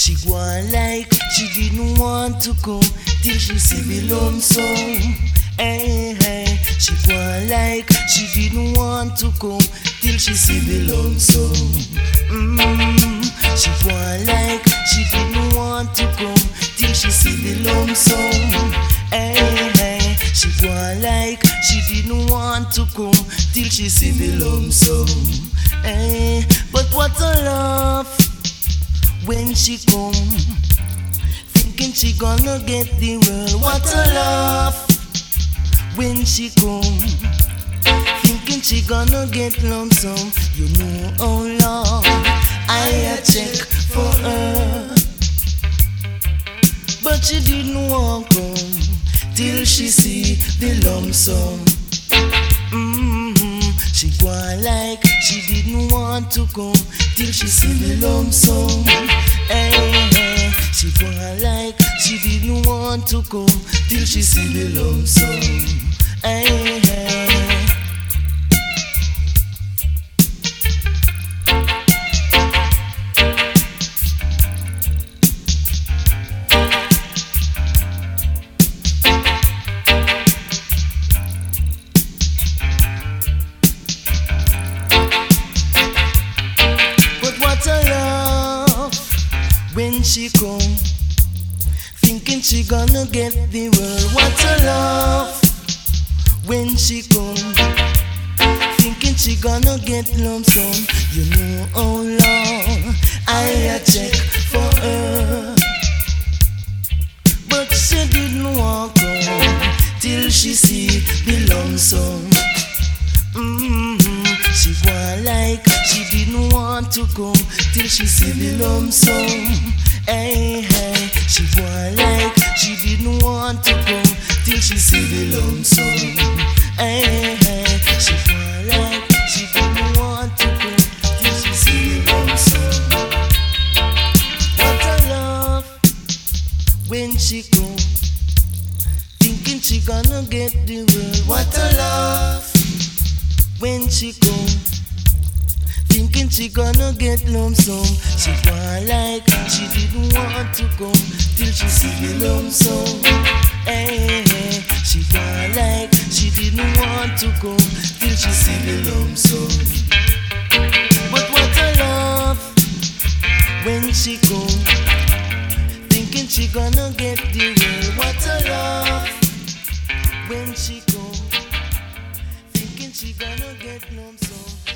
She go on like she didn't want to come till she see the lump sum. Hey, hey. She go on like she didn't want to come till she see the lump sum. She go on like she didn't want to come till she see the lump sum. Hey, hey. She go on like she didn't want to come till she see the lump sum. Hey, but what a laugh when she come, thinking she gonna get the world. What a laugh when she come, thinking she gonna get lump sum. You know how long I check for her, but she didn't want come till she see the lump sum. She go on like she didn't want to come till she see the lump sum. Hey, hey. She go on like she didn't want to come till she see the lump sum. Hey, hey. When she come, thinking she gonna get the world. What a laugh when she come, thinking she gonna get lump sum. You know how long I check for her, but she didn't want come till she see the lump sum. She go on like she didn't want to come till she see the lump sum. Hey, hey. She go on like she didn't want to come till she see the lump sum. Hey, hey. She go on like she didn't want to come till she see the lump sum. What a laugh when she come, thinking she gonna get the world. What a laugh when she come, thinking she gonna get lump sum. She go on like she didn't want to come till she see the lump sum. Hey, hey. She go on like she didn't want to come till she see the lump sum. But what a laugh when she come, thinking she gonna get the world. What a laugh when she come, thinking she gonna get lump sum.